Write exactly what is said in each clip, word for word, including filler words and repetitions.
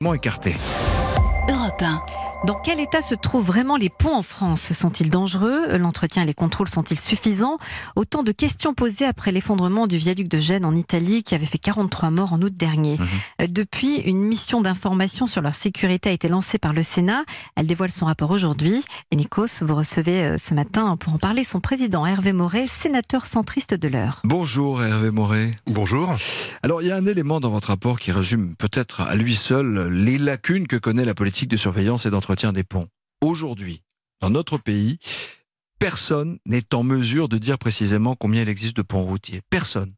Écarté. Europe un. Dans quel état se trouvent vraiment les ponts en France ? Sont-ils dangereux ? L'entretien et les contrôles sont-ils suffisants ? Autant de questions posées après l'effondrement du viaduc de Gênes en Italie qui avait fait quarante-trois morts en août dernier. Mmh. Depuis, une mission d'information sur leur sécurité a été lancée par le Sénat. Elle dévoile son rapport aujourd'hui. Et Nikos, vous recevez ce matin pour en parler son président Hervé Maurey, sénateur centriste de l'Eure. Bonjour Hervé Maurey. Bonjour. Alors il y a un élément dans votre rapport qui résume peut-être à lui seul les lacunes que connaît la politique de surveillance et d'entretien des ponts. Aujourd'hui, dans notre pays, personne n'est en mesure de dire précisément combien il existe de ponts routiers. Personne.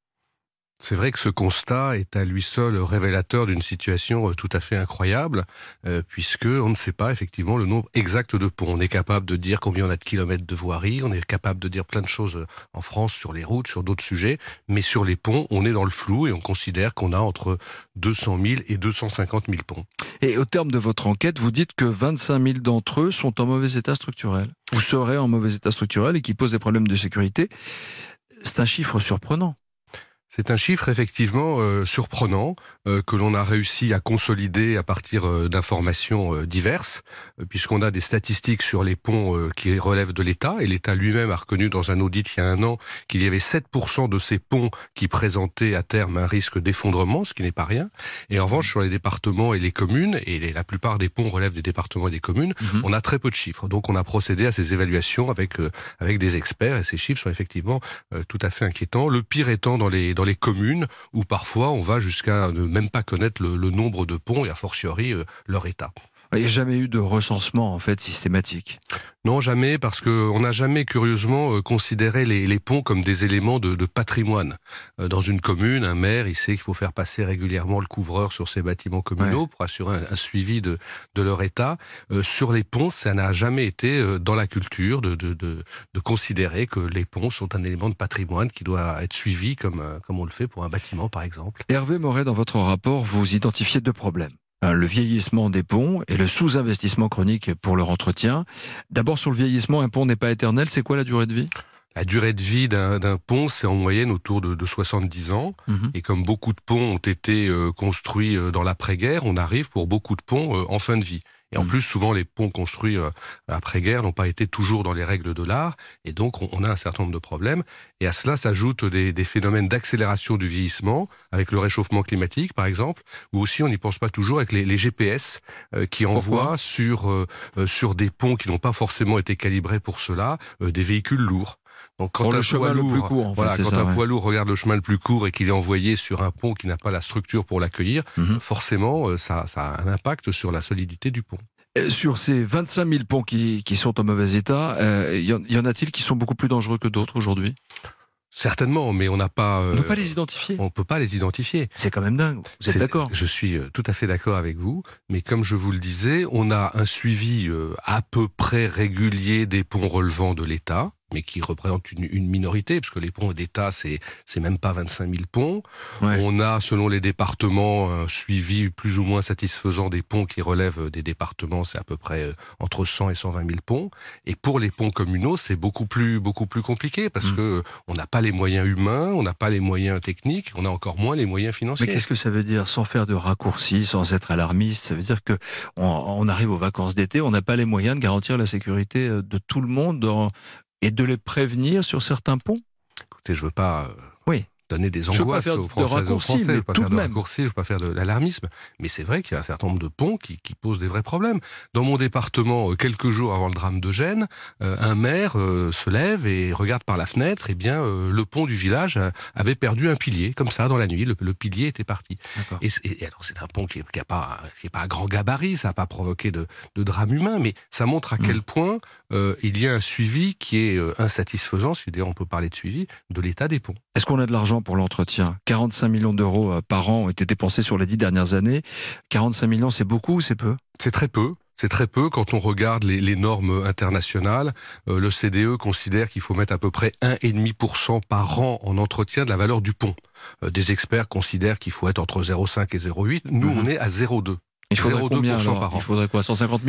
C'est vrai que ce constat est à lui seul révélateur d'une situation tout à fait incroyable, euh, puisque on ne sait pas effectivement le nombre exact de ponts. On est capable de dire combien on a de kilomètres de voirie, on est capable de dire plein de choses en France sur les routes, sur d'autres sujets, mais sur les ponts, on est dans le flou et on considère qu'on a entre deux cent mille et deux cent cinquante mille ponts. Et au terme de votre enquête, vous dites que vingt-cinq mille d'entre eux sont en mauvais état structurel, ou seraient en mauvais état structurel et qui posent des problèmes de sécurité. C'est un chiffre surprenant. C'est un chiffre effectivement euh, surprenant euh, que l'on a réussi à consolider à partir euh, d'informations euh, diverses, euh, puisqu'on a des statistiques sur les ponts euh, qui relèvent de l'État, et l'État lui-même a reconnu dans un audit il y a un an qu'il y avait sept pour cent de ces ponts qui présentaient à terme un risque d'effondrement, ce qui n'est pas rien. Et en revanche, sur les départements et les communes, et les, la plupart des ponts relèvent des départements et des communes, mmh. on a très peu de chiffres. Donc on a procédé à ces évaluations avec, euh, avec des experts, et ces chiffres sont effectivement euh, tout à fait inquiétants. Le pire étant dans les dans les communes où parfois on va jusqu'à ne même pas connaître le, le nombre de ponts et a fortiori euh, leur état. Il n'y a jamais eu de recensement en fait systématique. Non, jamais, parce qu'on n'a jamais curieusement considéré les, les ponts comme des éléments de, de patrimoine. Dans une commune, un maire, il sait qu'il faut faire passer régulièrement le couvreur sur ses bâtiments communaux ouais. pour assurer un, un suivi de, de leur état. Euh, sur les ponts, ça n'a jamais été dans la culture de, de, de, de considérer que les ponts sont un élément de patrimoine qui doit être suivi comme, comme on le fait pour un bâtiment, par exemple. Hervé Maurey, dans votre rapport, vous identifiez deux problèmes. Le vieillissement des ponts et le sous-investissement chronique pour leur entretien. D'abord, sur le vieillissement, un pont n'est pas éternel. C'est quoi la durée de vie ? La durée de vie d'un, d'un pont, c'est en moyenne autour de, de soixante-dix ans. Mmh. Et comme beaucoup de ponts ont été euh, construits euh, dans l'après-guerre, on arrive pour beaucoup de ponts euh, en fin de vie. Et en mmh. plus, souvent, les ponts construits euh, après-guerre n'ont pas été toujours dans les règles de l'art. Et donc, on, on a un certain nombre de problèmes. Et à cela s'ajoutent des, des phénomènes d'accélération du vieillissement, avec le réchauffement climatique, par exemple, ou aussi, on n'y pense pas toujours, avec les, les G P S euh, qui envoient sur, euh, sur des ponts qui n'ont pas forcément été calibrés pour cela, euh, des véhicules lourds. Donc quand, un, le chemin lourd, le plus court, en voilà, fait, quand ça, un ouais. poids lourd regarde le chemin le plus court et qu'il est envoyé sur un pont qui n'a pas la structure pour l'accueillir, mmh. forcément, ça, ça a un impact sur la solidité du pont. Sur ces vingt-cinq mille ponts qui, qui sont en mauvais état, euh, y, en, y en a-t-il qui sont beaucoup plus dangereux que d'autres aujourd'hui ? Certainement, mais on n'a pas... Euh, on ne peut pas les identifier. On ne peut pas les identifier. C'est quand même dingue. Vous êtes C'est, d'accord ? Je suis tout à fait d'accord avec vous, mais comme je vous le disais, on a un suivi euh, à peu près régulier des ponts relevant de l'État, mais qui représente une, une minorité, parce que les ponts d'État, c'est, c'est même pas vingt-cinq mille ponts. Ouais. On a, selon les départements, un suivi plus ou moins satisfaisant des ponts qui relèvent des départements, c'est à peu près entre cent et cent vingt mille ponts. Et pour les ponts communaux, c'est beaucoup plus, beaucoup plus compliqué, parce mmh. que on n'a pas les moyens humains, on n'a pas les moyens techniques, on a encore moins les moyens financiers. Mais qu'est-ce que ça veut dire, sans faire de raccourcis, sans être alarmiste ? Ça veut dire que on, on arrive aux vacances d'été, on n'a pas les moyens de garantir la sécurité de tout le monde dans... et de les prévenir sur certains ponts ? Écoutez, je ne veux pas euh, oui. donner des angoisses aux Français et aux Français, je ne veux pas faire de raccourcis, je ne veux pas faire de l'alarmisme, mais c'est vrai qu'il y a un certain nombre de ponts qui, qui posent des vrais problèmes. Dans mon département, quelques jours avant le drame de Gênes, euh, un maire euh, se lève et regarde par la fenêtre, et bien euh, le pont du village avait perdu un pilier, comme ça, dans la nuit, le, le pilier était parti. Et, et alors c'est un pont qui n'est pas, qui est pas à grand gabarit, ça n'a pas provoqué de, de drame humain, mais ça montre à mmh. quel point euh, il y a un suivi qui est euh, insatisfaisant, si d'ailleurs on peut parler de suivi, de l'état des ponts. Est-ce qu'on a de l'argent pour l'entretien ? quarante-cinq millions d'euros par an ont été dépensés sur les dix dernières années. quarante-cinq millions, c'est beaucoup ou c'est peu ? C'est très peu. C'est très peu quand on regarde les, les normes internationales. Euh, le C D E considère qu'il faut mettre à peu près un virgule cinq pour cent par an en entretien de la valeur du pont. Euh, des experts considèrent qu'il faut être entre zéro virgule cinq et zéro virgule huit. Nous, mmh. on est à zéro virgule deux. Il faudrait combien alors ? Par an. Il faudrait quoi ? cent cinquante millions ?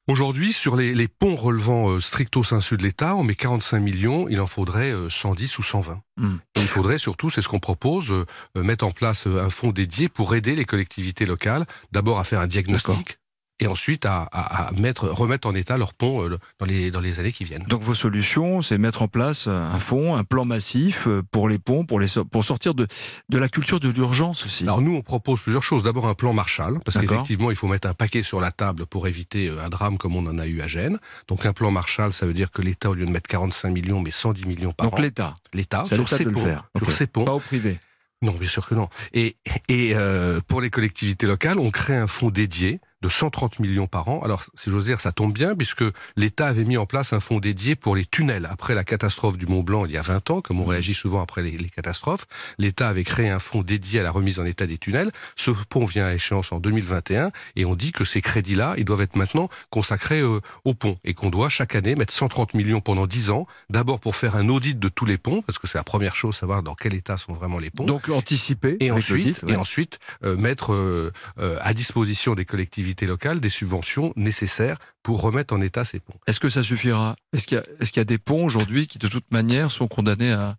Aujourd'hui, sur les, les ponts relevant euh, stricto sensu de l'État, on met quarante-cinq millions, il en faudrait euh, cent dix ou cent vingt. Mm. Et il faudrait surtout, c'est ce qu'on propose, euh, mettre en place euh, un fonds dédié pour aider les collectivités locales, d'abord à faire un diagnostic. D'accord. Et ensuite à, à, à mettre, remettre en état leurs ponts euh, dans, les, dans les années qui viennent. Donc vos solutions, c'est mettre en place un fonds, un plan massif pour les ponts, pour, les, pour sortir de, de la culture de l'urgence aussi. Alors nous, on propose plusieurs choses. D'abord un plan Marshall, parce D'accord. qu'effectivement, il faut mettre un paquet sur la table pour éviter un drame comme on en a eu à Gênes. Donc un plan Marshall, ça veut dire que l'État, au lieu de mettre quarante-cinq millions, met cent dix millions par Donc, an. Donc l'État L'État, c'est sur l'État ses de ponts. le faire. Sur okay. ses ponts. Pas au privé. Non, bien sûr que non. Et, et euh, pour les collectivités locales, on crée un fonds dédié de cent trente millions par an. Alors, si j'ose dire, ça tombe bien, puisque l'État avait mis en place un fonds dédié pour les tunnels. Après la catastrophe du Mont-Blanc, il y a vingt ans, comme on réagit souvent après les, les catastrophes, l'État avait créé un fonds dédié à la remise en état des tunnels. Ce pont vient à échéance en deux mille vingt et un, et on dit que ces crédits-là, ils doivent être maintenant consacrés euh, au pont, et qu'on doit chaque année mettre cent trente millions pendant dix ans, d'abord pour faire un audit de tous les ponts, parce que c'est la première chose, savoir dans quel état sont vraiment les ponts. Donc anticiper. Et ensuite, l'audit, ouais. et ensuite euh, mettre euh, euh, à disposition des collectivités locales des subventions nécessaires pour remettre en état ces ponts. Est-ce que ça suffira ? Est-ce qu'il y a, est-ce qu'il y a des ponts aujourd'hui qui, de toute manière, sont condamnés à,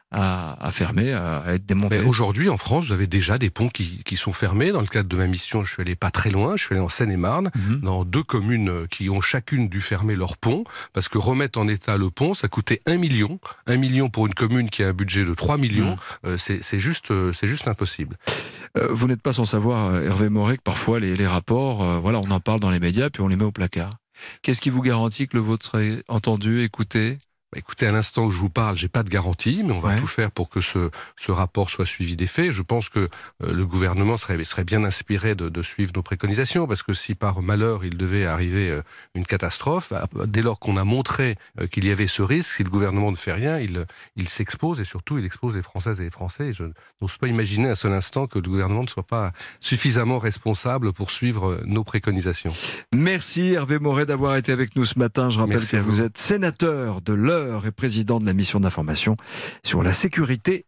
à, à fermer, à, à être démontés ? Mais aujourd'hui, en France, vous avez déjà des ponts qui, qui sont fermés. Dans le cadre de ma mission, je suis allé pas très loin. Je suis allé en Seine-et-Marne, mmh. dans deux communes qui ont chacune dû fermer leur pont, parce que remettre en état le pont, ça coûtait un million. Un million pour une commune qui a un budget de trois millions. Mmh. Euh, c'est, c'est, juste, euh, c'est juste impossible. Euh, vous n'êtes pas sans savoir, Hervé Moret, que parfois les, les rapports, euh, voilà, on en parle dans les médias, puis on les met au placard. Qu'est-ce qui vous garantit que le vôtre serait entendu, écouté ? Écoutez, à l'instant où je vous parle, j'ai pas de garantie, mais on va ouais. tout faire pour que ce, ce rapport soit suivi des faits. Je pense que euh, le gouvernement serait, serait bien inspiré de, de suivre nos préconisations, parce que si par malheur il devait arriver euh, une catastrophe, dès lors qu'on a montré euh, qu'il y avait ce risque, si le gouvernement ne fait rien, il, il s'expose, et surtout il expose les Françaises et les Français. Et je n'ose pas imaginer un seul instant que le gouvernement ne soit pas suffisamment responsable pour suivre nos préconisations. Merci Hervé Moret d'avoir été avec nous ce matin. Je rappelle Merci que vous. vous êtes sénateur de l'Eure et président de la mission d'information sur la sécurité